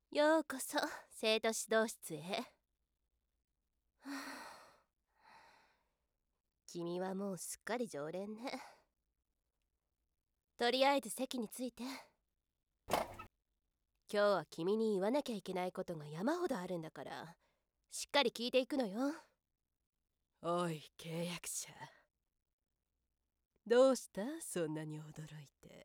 ようこそ生徒指導室へ。君はもうすっかり常連ね。とりあえず席について。今日は君に言わなきゃいけないことが山ほどあるんだから、しっかり聞いていくのよ。 おい契約者、どうしたそんなに驚いて。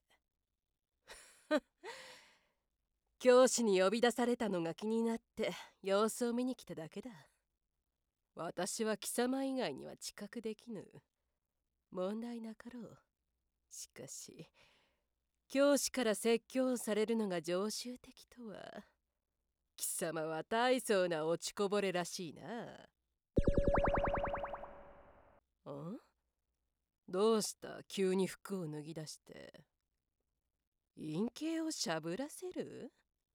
教師に呼び出されたのが気になって様子を見に来ただけだ。私は貴様以外には知覚できぬ。問題なかろう。しかし教師から説教されるのが常習的とは、貴様は大層な落ちこぼれらしいな。どうした急に服を脱ぎ出して。陰茎をしゃぶらせる？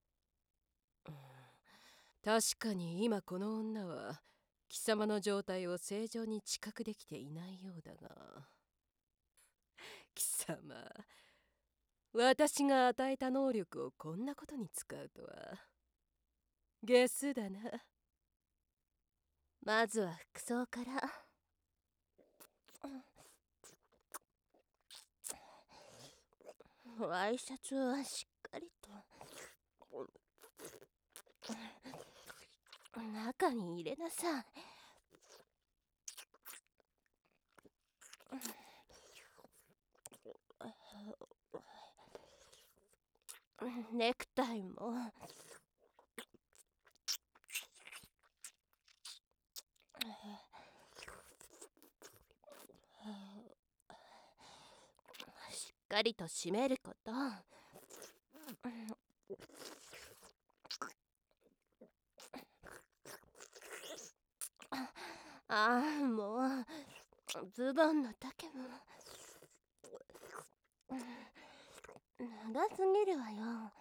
確かに今この女は貴様の状態を正常に知覚できていないようだが、貴様、私が与えた能力をこんなことに使うとはゲスだな。 まずは服装から。ワイシャツはしっかりと中に入れなさい。ネクタイもしっかりと締めること。ああ、もうズボンの丈も長すぎるわよ。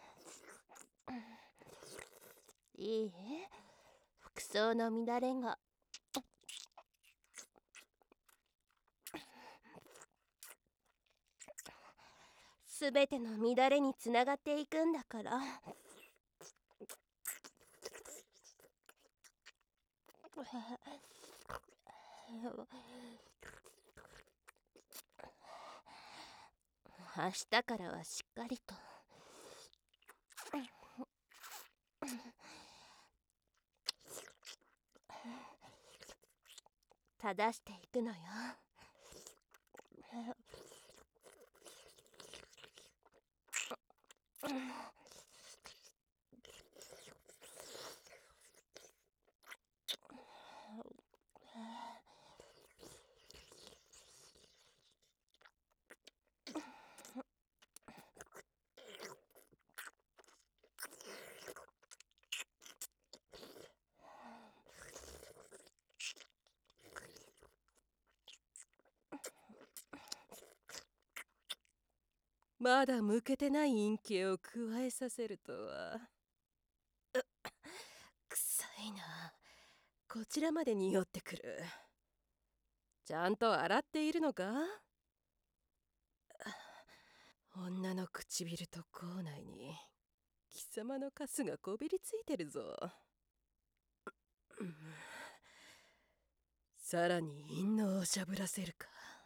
いい？服装の乱れがすべての乱れにつながっていくんだから。明日からはしっかりと正していくのよ。 まだ向けてない陰茎を加えさせるとは。臭いな。こちらまで匂ってくる。ちゃんと洗っているのか？女の唇と口内に貴様のカスがこびりついてるぞ。さらに陰嚢をしゃぶらせるか。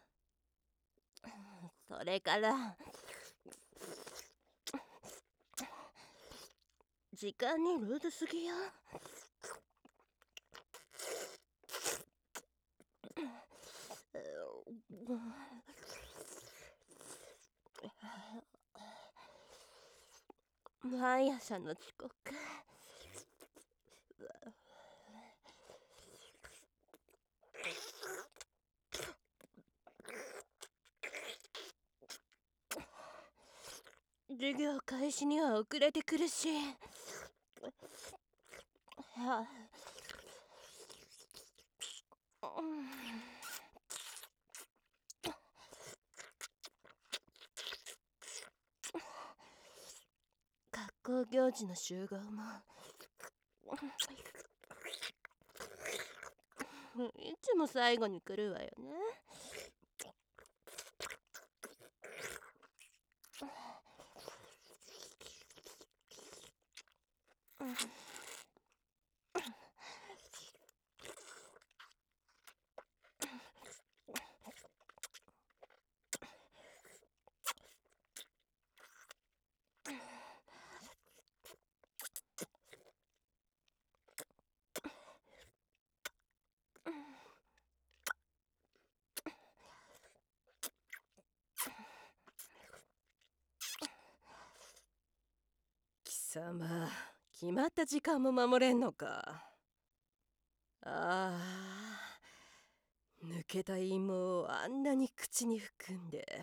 それから時間にルーズすぎよ。毎朝の遅刻。授業開始には遅れてくるし。学校行事の集合もいつも最後に来るわよね。 貴様、決まった時間も守れんのか。ああ、抜けた芋をあんなに口に含んで。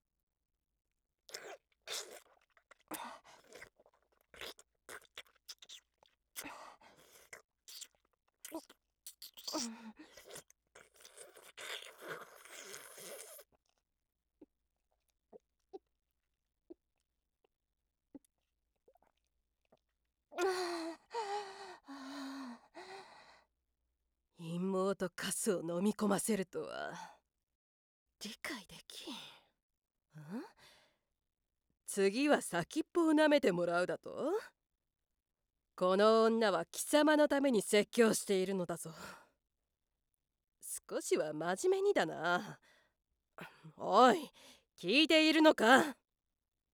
陰謀とカスを飲み込ませるとは理解できん。次は先っぽを舐めてもらうだと。この女は貴様のために説教しているのだぞ。少しは真面目にだな。おい、聞いているのか。